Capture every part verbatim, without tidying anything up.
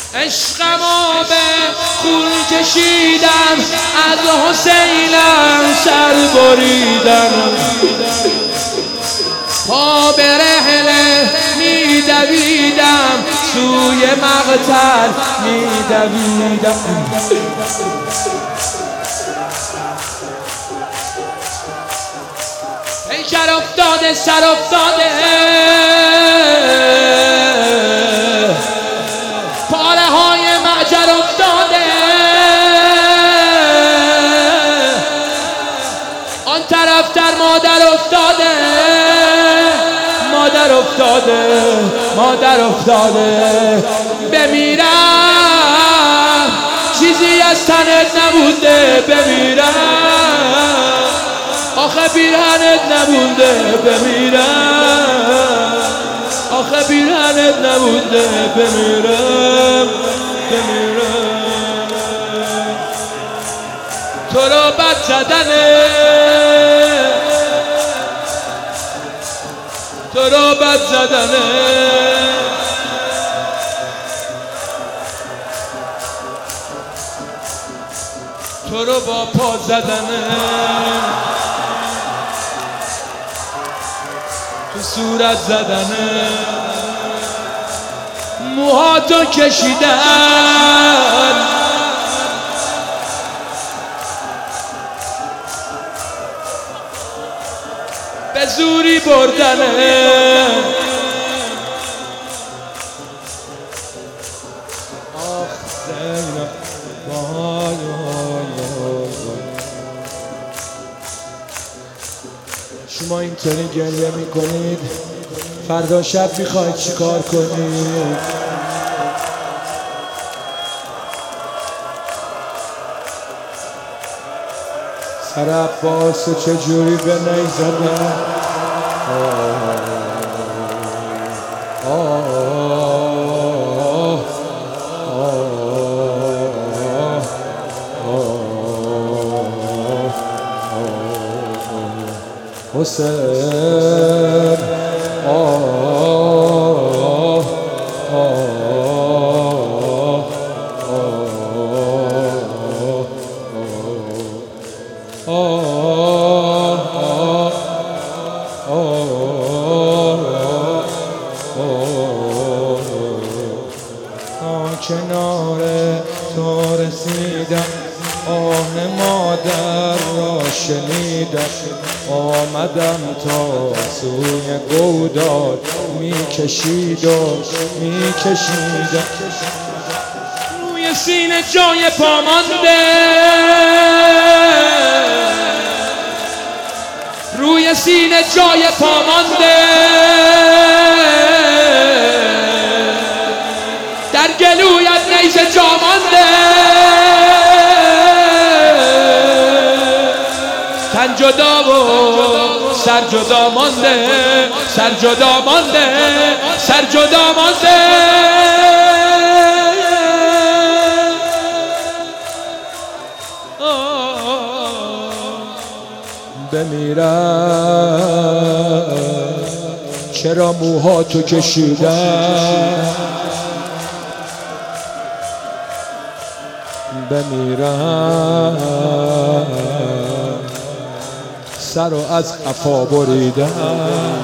عشقمو به خون کشیدم، از حسینم سر بریدم، پا به رحله می دویدم، سوی مقتل می دویدم. پیکر افتاده سر افتاده، پاره های معجر افتاده، آن طرف در مادر افتاده، مادر افتاده، مادر افتاده. بمیرم چیزی از تنت نبوده، بمیرم آخه پیرهنت نبوده، بمیرم آخه پیرهنت نبوده، بمیرم بمیرم. تو رو بد زدنه، تو رو بد زدنه، تو رو با پا زدنه، تو صورت زدنه، موهاتو کشیدن، به زوری بردنه. آخ زینب وای وای وای، شما اینطوری گریه میکنید، فردا شب میخواید چیکار کنید؟ سر عباس چجوری به نی زدن؟ آه آه آه حسین، آه کنار تو رسیدم، آه مادر را شنیدم، آمدم تا سوی گودال، میکشید و میکشیدم. روی سینه جای پا مانده، روی سینه جای پا مانده، در گلویت نیزه جا مانده، تن جدا و سر جدا مانده، سر جدا مانده، سر جدا مانده. بمیرم چرا موهاتو کشیدم، بمیرم سر و از قفا بریدم.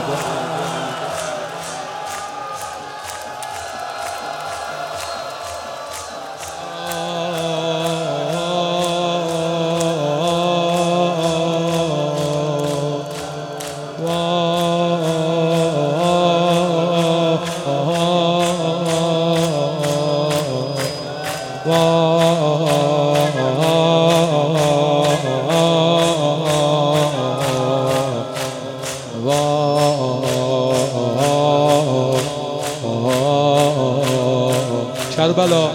کربلا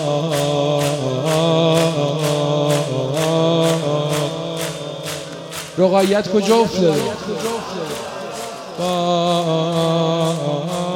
رقایت کجا افتاده؟